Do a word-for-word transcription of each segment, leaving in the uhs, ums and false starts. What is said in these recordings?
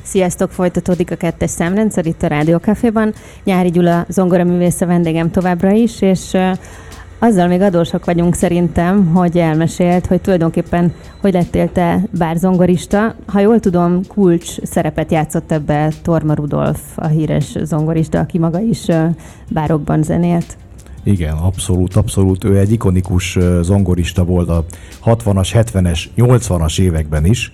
Sziasztok, folytatódik a kettes számrendszer itt a Rádió Caféban. Nyári Gyula zongoraművész a vendégem továbbra is, és uh, azzal még adósak vagyunk szerintem, hogy elmesélt, hogy tulajdonképpen hogy lettél te bárzongorista. Ha jól tudom, kulcs szerepet játszott ebbe Torma Rudolf, a híres zongorista, aki maga is uh, bárokban zenélt. Igen, abszolút, abszolút. Ő egy ikonikus zongorista volt a hatvanas, hetvenes, nyolcvanas években is,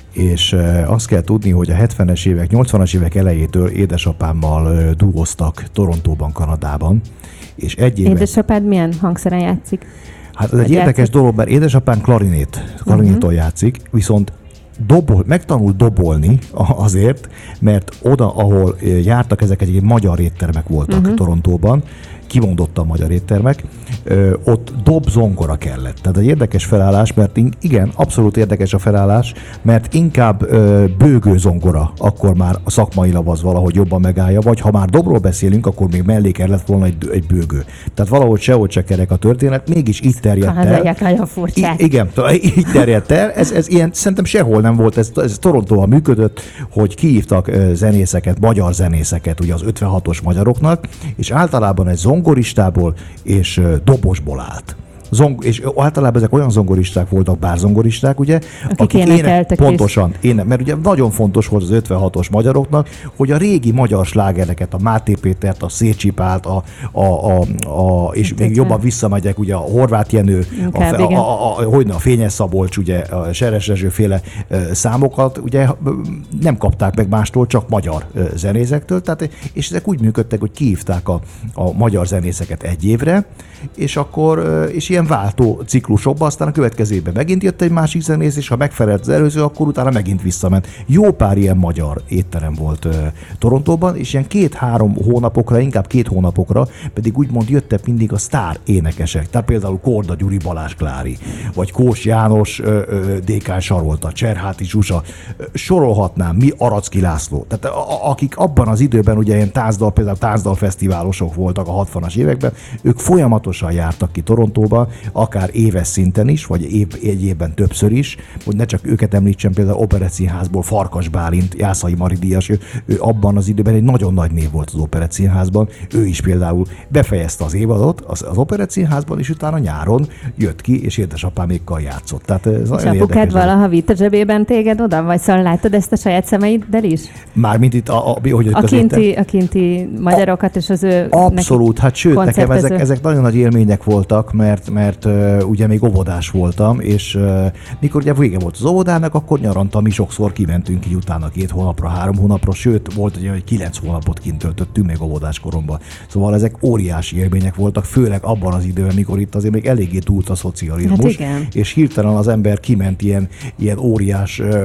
és azt kell tudni, hogy a hetvenes évek, nyolcvanas évek elejétől édesapámmal duóztak Torontóban, Kanadában. És egy éve... Édesapád milyen hangszeren játszik? Hát ez egy érdekes játszik? dolog, mert édesapám klarinét, klarinéton uh-huh. játszik, viszont dobol, megtanult dobolni azért, mert oda, ahol jártak, ezek egy magyar éttermek voltak uh-huh. Torontóban, kimondottan magyar éttermek, ö, ott dob zongora kellett. Tehát egy érdekes felállás, mert igen, abszolút érdekes a felállás, mert inkább ö, bőgő zongora, akkor már a szakmailag az valahogy jobban megállja, vagy ha már dobról beszélünk, akkor még mellé kellett volna egy, egy bőgő. Tehát valahogy sehogy se kerek a történet, mégis így terjedt el. Nagyon furcsák. I- igen, így terjedt el. Ez, ez ilyen, szerintem sehol nem volt, ez, ez Torontóban működött, hogy kihívtak zenészeket, magyar zenészeket, ugye az ötvenhatos magyaroknak, és általában egy zongora zongoristából és dobosból állt. Zong- és általában ezek olyan zongoristák voltak, bárzongoristák, ugye, akik, akik énekeltek pontosan, éne, mert ugye nagyon fontos volt az ötvenhatos magyaroknak, hogy a régi magyar slágereket, a Máté Pétert, a Szécsi Pált, a, a, a, a, és még jobban visszamegyek, ugye a Horváth Jenő, Inkább, a, a, a, a, hogyne, a Fényes Szabolcs, ugye a Seres Rezső féle számokat, ugye nem kapták meg mástól, csak magyar zenézektől, tehát, és ezek úgy működtek, hogy kihívták a, a magyar zenészeket egy évre, és akkor, és ilyen váltó ciklusokban, aztán a következő évben megint jött egy másik zenész, és ha megfelelt az előző, akkor utána megint visszament. Jó pár ilyen magyar étterem volt uh, Torontóban, és ilyen két-három hónapokra, inkább két hónapokra pedig úgymond jöttek mindig a sztár énekesek. Tehát például Korda Gyuri, Balázs Klári, vagy Kós János, uh, uh, Dékán Sarolta, Cserháti Zsuzsa, uh, sorolhatnám, mi Aracki László. Tehát a, a, akik abban az időben ugye ilyen tázdal, például tánzdalfesztiválosok voltak a hatvanas években, ők folyamatosan jártak ki Torontóba, akár éves szinten is, vagy év, egy évben többször is, hogy ne csak őket említsem, például Operettszínházból Farkas Bálint, Jászai Mari díjas, ő, ő abban az időben egy nagyon nagy név volt az Operettszínházban, ő is például befejezte az évadot az, az Operettszínházban, és utána nyáron jött ki, és édesapámékkal játszott. Tehát ez és apukád valaha vitt a zsebében téged oda, vagy szóval láttad ezt a saját szemeiddel is? Mármint itt a, a, hogy a, kinti, a kinti magyarokat és az ő abszolút, hát sőt, nekem ezek, ezek nagyon nagy élmények voltak, mert, mert uh, ugye még óvodás voltam, és uh, mikor ugye vége volt az óvodának, akkor nyaranta mi sokszor kimentünk így utána két hónapra, három hónapra, sőt, volt ugye, hogy kilenc hónapot kint töltöttünk még óvodás koromban. Szóval ezek óriási élmények voltak, főleg abban az időben, mikor itt azért még eléggé túlt a szocializmus, hát és hirtelen az ember kiment ilyen, ilyen óriás, uh,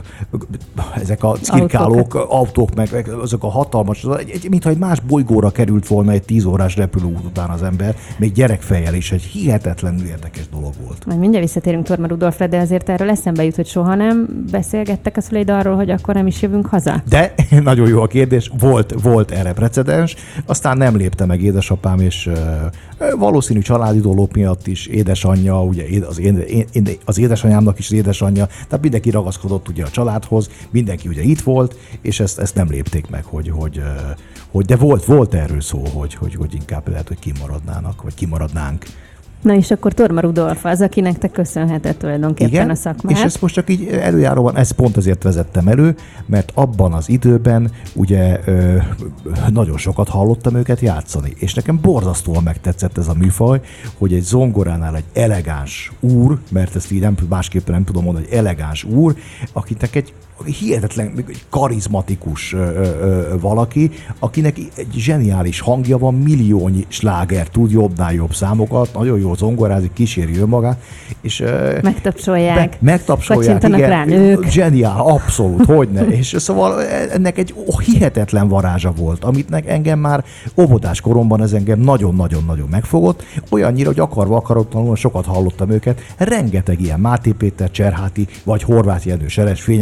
uh, ezek a cirkálók, autók, autók meg, meg azok a hatalmas, mintha egy más bolygóra került volna egy tíz órás repülőút után az ember, még gyerekfejjel is, egy hihetetlenül érdekes dolog volt. Majd mindjárt visszatérünk Torma Rudolfra, de azért erről eszembe jut, hogy soha nem beszélgettek a szüleid arról, hogy akkor nem is jövünk haza? De, nagyon jó a kérdés, volt, volt erre precedens, aztán nem lépte meg édesapám, és uh, valószínű családi dolog miatt is édesanyja, ugye az, én, én, az édesanyámnak is az édesanyja, tehát mindenki ragaszkodott ugye a családhoz, mindenki ugye itt volt, és ezt, ezt nem lépték meg, hogy, hogy, hogy de volt, volt erről szó, hogy, hogy, hogy inkább lehet, hogy kimaradnának, vagy kimaradnánk. Na és akkor Torma Rudolf az, akinek te köszönheted tulajdonképpen igen, a szakmát. És ezt most csak így előjáróban, ezt pont azért vezettem elő, mert abban az időben ugye ö, nagyon sokat hallottam őket játszani, és nekem borzasztóan megtetszett ez a műfaj, hogy egy zongoránál egy elegáns úr, mert ezt így nem, másképpen nem tudom mondani, hogy elegáns úr, akinek egy hihetetlen, egy karizmatikus ö, ö, valaki, akinek egy zseniális hangja van, milliónyi sláger tud, jobbnál jobb számokat, nagyon jó zongorázik, kíséri önmagát, és ö, megtapsolják, be, megtapsolják, igen, rá nők. Zseniál, abszolút, hogyne, és szóval ennek egy hihetetlen varázsa volt, amit engem már óvodás koromban ez engem nagyon-nagyon-nagyon megfogott, olyannyira, hogy akarva akaratlanul sokat hallottam őket, rengeteg ilyen Máté Péter, Cserháti, vagy Horváth Jenő, Seres, Fényes Szabolcs,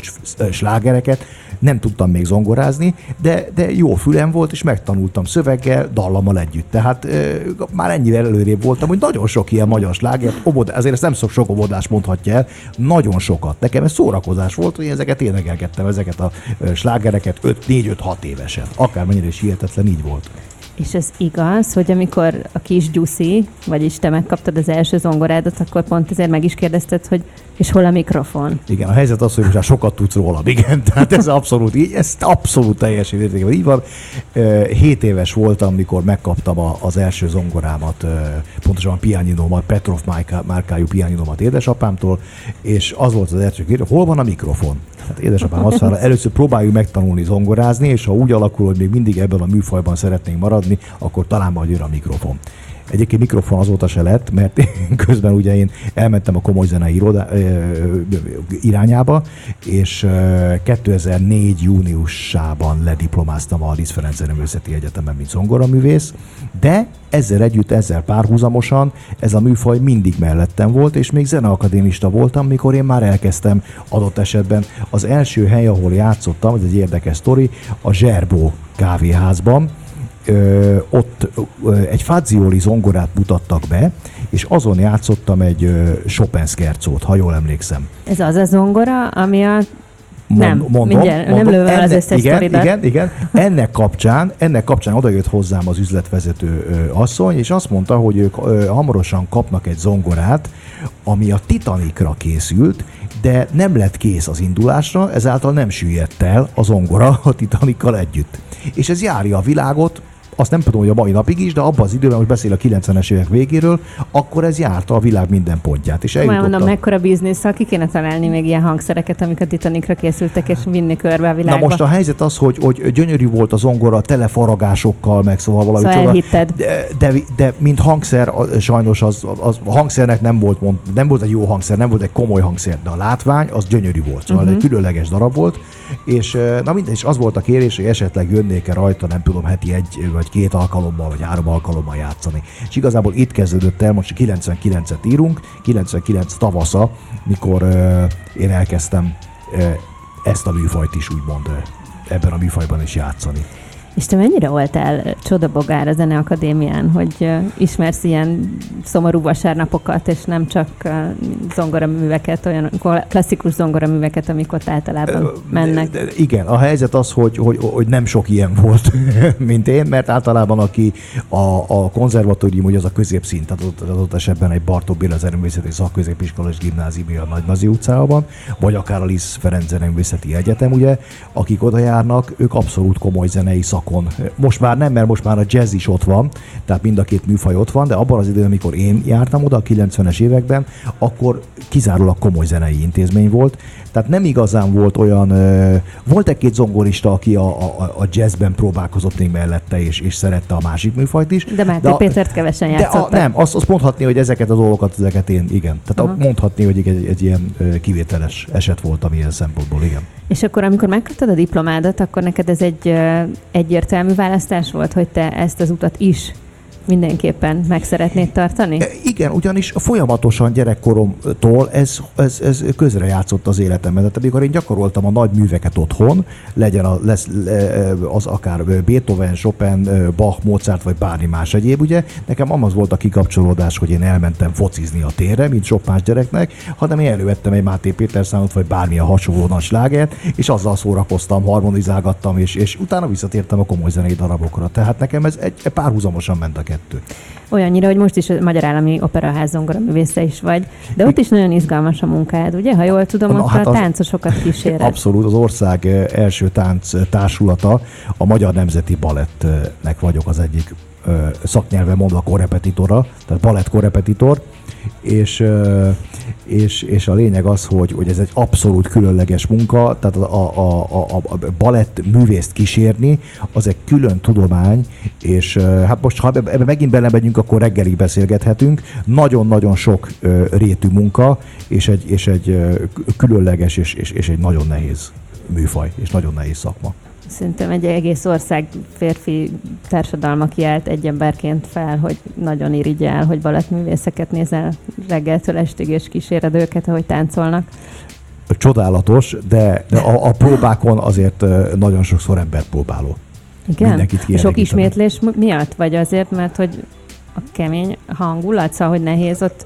pop-rock slágereket, nem tudtam még zongorázni, de, de jó fülem volt, és megtanultam szöveggel, dallammal együtt. Tehát e, már ennyire előrébb voltam, hogy nagyon sok ilyen magyar slágert, obodás, azért ezt nem szok sok obodás mondhatja el, nagyon sokat. Nekem ez szórakozás volt, hogy ezeket énekelgettem, ezeket a slágereket öt, négy, öt, hat évesen. Akármennyire is hihetetlen, így volt. És ez igaz, hogy amikor a kis Gyuszi, vagyis te megkaptad az első zongorádat, akkor pont ezért meg is kérdezted, hogy és hol a mikrofon? Igen, a helyzet az, hogy most már sokat tudsz róla, igen, tehát ez abszolút így, ez abszolút teljesen értékben így van. Hét éves voltam, mikor megkaptam a, az első zongorámat, pontosan a pianinomat, Petrov márkájú pianinomat édesapámtól, és az volt az első kérdés, hol van a mikrofon? Hát édesapám azt mondta, először próbáljuk megtanulni zongorázni, és ha úgy alakul, hogy még mindig ebben a műfajban szeretnénk maradni, akkor talán majd jön a mikrofon. Egyébként mikrofon azóta se lett, mert közben ugye én elmentem a komoly zenei irodá, irányába, és kétezer-négy júniusában lediplomáztam a Liszt Ferenc Zeneművészeti Egyetemen, mint zongoraművész, de ezzel együtt, ezzel párhuzamosan ez a műfaj mindig mellettem volt, és még zeneakadémista voltam, mikor én már elkezdtem adott esetben. Az első hely, ahol játszottam, ez egy érdekes sztori, a Zserbó kávéházban. Ö, ott ö, egy Fazioli zongorát mutattak be, és azon játszottam egy ö, Chopin szkercót, ha jól emlékszem. Ez az a zongora, ami a... Nem, mondom, mindjárt, mondom, nem lőve ennek, az összes igen, sztoridat. igen, igen. Ennek kapcsán, ennek kapcsán odajött hozzám az üzletvezető ö, asszony, és azt mondta, hogy ők ö, hamarosan kapnak egy zongorát, ami a Titanicra készült, de nem lett kész az indulásra, ezáltal nem süllyedt el a zongora a Titanicccal együtt. És ez járja a világot, azt nem tudom, hogy a mai napig is, de abban az időben, most beszél a kilencvenes évek végéről, akkor ez járta a világ minden pontját. És eljutottam. Mondom, mekkora biznisz, ha ki kéne találni még ilyen hangszereket, amik a Titanicra készültek, és vinni körbe a világba. Na most a helyzet az, hogy, hogy gyönyörű volt a zongora, telefaragásokkal, meg szóval valami szóval elhitted. De, de, de mint hangszer, sajnos az, az a hangszernek nem volt, nem volt egy jó hangszer, nem volt egy komoly hangszer, de a látvány az gyönyörű volt. Szóval uh-huh. egy különleges darab volt, és na minden, és az volt a kérés, hogy esetleg jönnék-e rajta, nem tudom, heti egy vagy két alkalommal, vagy három alkalommal játszani. És igazából itt kezdődött el, most kilencvenkilencet írunk, kilencvenkilenc tavasza, mikor uh, én elkezdtem uh, ezt a műfajt is úgymond uh, ebben a műfajban is játszani. És te mennyire voltál csodabogár a Zeneakadémián, hogy uh, ismersz ilyen szomorú vasárnapokat, és nem csak uh, zongoraműveket, olyan klasszikus zongoraműveket, amik ott általában mennek? De, de igen, a helyzet az, hogy, hogy, hogy nem sok ilyen volt, mint én, mert általában aki a, a konzervatórium, hogy az a középszint, tehát adott esetben egy Bartók Béla Zeneművészeti Szakközépiskola és Gimnázium a Nagynazi utcában, vagy akár a Liszt Ferenc Zeneművészeti Egyetem, ugye, akik oda járnak, ők abszolút komoly zenei szak. Most már nem, mert most már a jazz is ott van, tehát mind a két műfaj ott van, de abban az időben, amikor én jártam oda a kilencvenes években, akkor kizárólag komoly zenei intézmény volt, tehát nem igazán volt olyan, uh, volt egy-két zongorista, aki a, a, a jazzben próbálkozott még mellette, és, és szerette a másik műfajt is. De Máté de Pétert kevesen játszottak. De a, nem, azt, azt mondhatni, hogy ezeket a dolgokat, ezeket én, igen. Tehát uh-huh. mondhatni, hogy egy, egy ilyen kivételes eset volt, amilyen szempontból, igen. És akkor, amikor megkaptad a diplomádat, akkor neked ez egy egyértelmű választás volt, hogy te ezt az utat is mindenképpen meg szeretnéd tartani? Igen, ugyanis folyamatosan gyerekkoromtól ez, ez, ez közrejátszott az életemben. Tehát amikor én gyakoroltam a nagy műveket otthon, legyen a, lesz, az akár Beethoven, Chopin, Bach, Mozart, vagy bármi más egyéb, ugye, nekem az volt a kikapcsolódás, hogy én elmentem focizni a térre, mint sok más gyereknek, hanem én elővettem egy Máté Péter számot, vagy bármilyen hasonló nagy slágert, és azzal szórakoztam, harmonizálgattam, és, és utána visszatértem a komoly zenei darabokra. Tehát nekem ez egy, egy párhuzamosan ment a kettő. Olyannyira, hogy most is a Magyar Állami Operaház zongoraművésze is vagy, de ott is nagyon izgalmas a munkád, ugye? Ha jól tudom, Na, ott hát a táncosokat kíséred. Abszolút, az ország első tánc társulata, a Magyar Nemzeti Balettnek vagyok az egyik szaknyelven mondva korrepetitora, tehát balett korrepetitor, és, és, és a lényeg az, hogy, hogy ez egy abszolút különleges munka, tehát a, a, a, a balett művészt kísérni, az egy külön tudomány, és hát most, ha ebbe megint belemegyünk, akkor reggelig beszélgethetünk. Nagyon-nagyon sok rétű munka, és egy, és egy különleges, és, és, és egy nagyon nehéz műfaj, és nagyon nehéz szakma. Szerintem egy egész ország férfi társadalma kiállt egy emberként fel, hogy nagyon irigyel, hogy balettművészeket nézel reggeltől estig, és kíséred őket, ahogy táncolnak. csodálatos, de, de a, a próbákon azért nagyon sokszor embert próbáló. Igen? Sok ismétlés miatt? Vagy azért, mert hogy a kemény hangulat, szóval, hogy nehéz ott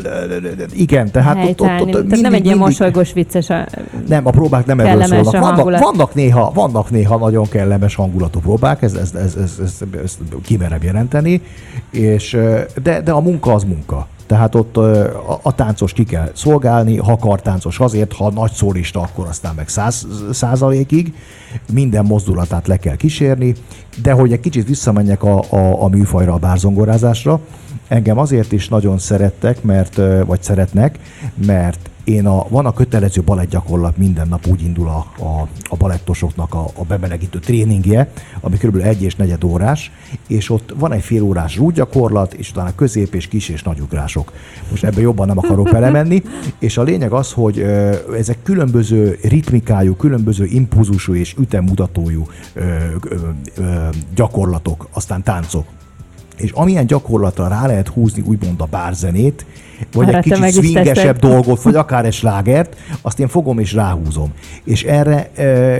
igen, tehát ott, ott, ott mindig, tehát nem egy ilyen mosolygós, vicces a nem, a próbák nem erről szólnak. Vannak, vannak, néha, vannak néha nagyon kellemes hangulatú próbák, ez, ez, ez, ez, ez, ez kimerem jelenteni, és, de, de a munka az munka. Tehát ott a, a táncos ki kell szolgálni, ha kartáncos azért, ha nagy szólista, akkor aztán meg száz százalékig minden mozdulatát le kell kísérni, de hogy egy kicsit visszamenjek a, a, a műfajra, a bárzongorázásra, engem azért is nagyon szerettek, mert, vagy szeretnek, mert én a, van a kötelező balettgyakorlat, minden nap úgy indul a, a, a balettosoknak a, a bemelegítő tréningje, ami kb. egy és negyed órás, és ott van egy fél órás rúdgyakorlat, és utána közép és kis és nagy ugrások. Most ebben jobban nem akarok belemenni, és a lényeg az, hogy ö, ezek különböző ritmikájú, különböző impulzusú és ütemmutatójú ö, ö, ö, gyakorlatok, aztán táncok. És amilyen gyakorlatra rá lehet húzni úgymond a bárzenét, vagy arra egy kicsit swingesebb dolgot, vagy akár egy slágert, azt én fogom és ráhúzom. És erre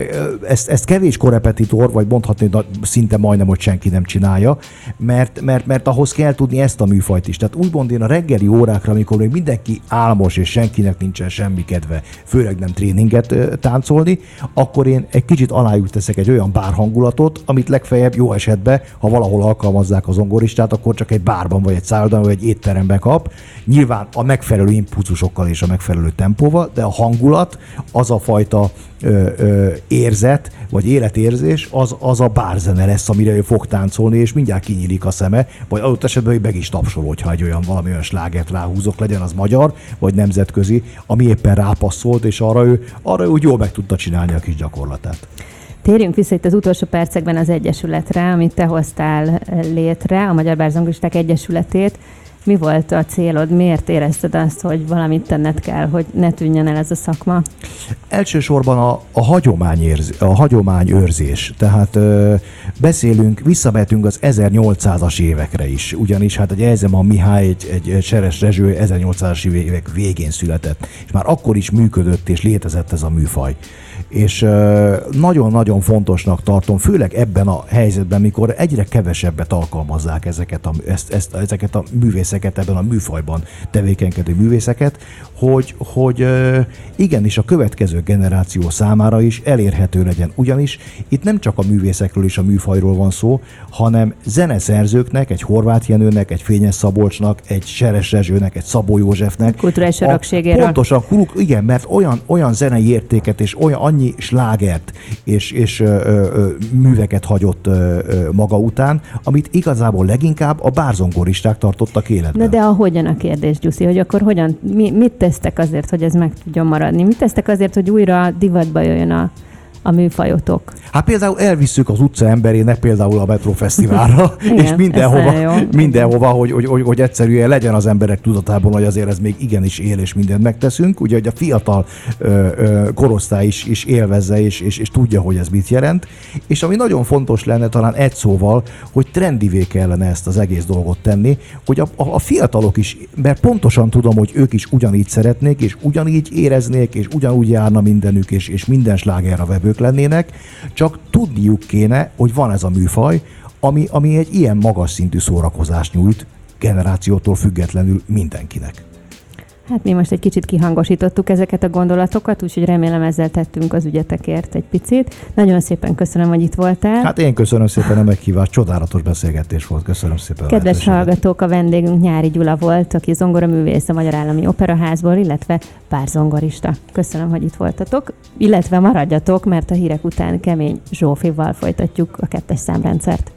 ezt, ezt kevés korepetitor, vagy mondhatni, szinte majdnem, hogy senki nem csinálja, mert, mert, mert ahhoz kell tudni ezt a műfajt is. Tehát úgymond én a reggeli órákra, amikor még mindenki álmos, és senkinek nincsen semmi kedve, főleg nem tréninget táncolni, akkor én egy kicsit alájuk teszek egy olyan bárhangulatot, amit legfeljebb jó esetben, ha valahol alkalmazzák a zongoristát, akkor csak egy bárban, vagy egy szállodában, vagy egy étteremben kap. Nyilván a megfelelő impulzusokkal és a megfelelő tempóval, de a hangulat, az a fajta ö, ö, érzet, vagy életérzés, az, az a bárzene lesz, amire ő fog táncolni, és mindjárt kinyílik a szeme, vagy adott esetben ő meg is tapsol, hogyha egy olyan valami olyan slágert ráhúzok, legyen az magyar, vagy nemzetközi, ami éppen rápasszolt, és arra ő, arra ő úgy jól meg tudta csinálni a kis gyakorlatát. Térjünk vissza itt az utolsó percekben az Egyesületre, amit te hoztál létre, a Magyar Bárzongoristák Egyesületét. Mi volt a célod? Miért érezted azt, hogy valamit tenned kell, hogy ne tűnjön el ez a szakma? Elsősorban a, a, hagyományérz, a hagyományőrzés. Tehát ö, beszélünk, visszavetünk az ezernyolcszázas évekre is. Ugyanis hát egy Elzeman Mihály, egy, egy, egy Seres Rezső ezernyolcszázas évek végén született. És már akkor is működött és létezett ez a műfaj. És nagyon-nagyon fontosnak tartom, főleg ebben a helyzetben, mikor egyre kevesebbet alkalmazzák ezeket a, ezt, ezt, ezeket a művészeket, ebben a műfajban tevékenykedő művészeket, hogy, hogy igenis a következő generáció számára is elérhető legyen. Ugyanis itt nem csak a művészekről és a műfajról van szó, hanem zeneszerzőknek, egy Horváth Jenőnek, egy Fényes Szabolcsnak, egy Seres Rezsőnek, egy Szabó Józsefnek. Kulturális örökségéről. Pontosan, igen, mert olyan, olyan zenei értéket és olyan annyi slágert és, és ö, ö, műveket hagyott ö, ö, maga után, amit igazából leginkább a bárzongoristák tartottak életben. Na de a hogyan a kérdés, Gyuszi, hogy akkor hogyan, mi, mit tesztek azért, hogy ez meg tudjon maradni? Mit tesztek azért, hogy újra divatba jöjjön a a műfajotok? Hát például elvisszük az utca emberének például a Metrofesztiválra, és mindenhova, mindenhova hogy, hogy, hogy, hogy egyszerűen legyen az emberek tudatában, hogy azért ez még igenis él, és mindent megteszünk. Ugye, hogy a fiatal ö, ö, korosztály is, is élvezze, és, és, és tudja, hogy ez mit jelent. És ami nagyon fontos lenne talán egy szóval, hogy trendivé kellene ezt az egész dolgot tenni, hogy a, a, a fiatalok is, mert pontosan tudom, hogy ők is ugyanígy szeretnék, és ugyanígy éreznék, és ugyanúgy járna mindenük, és, és minden slágerra vevők lennének, csak tudniuk kéne, hogy van ez a műfaj, ami, ami egy ilyen magas szintű szórakozást nyújt generációtól függetlenül mindenkinek. Hát mi most egy kicsit kihangosítottuk ezeket a gondolatokat, úgyhogy remélem ezzel tettünk az ügyetekért egy picit. Nagyon szépen köszönöm, hogy itt voltál. Hát én köszönöm szépen a meghívást, csodálatos beszélgetés volt, köszönöm szépen. Kedves hallgatók, a vendégünk Nyári Gyula volt, aki zongoraművész a Magyar Állami Operaházból, illetve bárzongorista. Köszönöm, hogy itt voltatok, illetve maradjatok, mert a hírek után Kemény Zsófival folytatjuk a kettes számrendszert.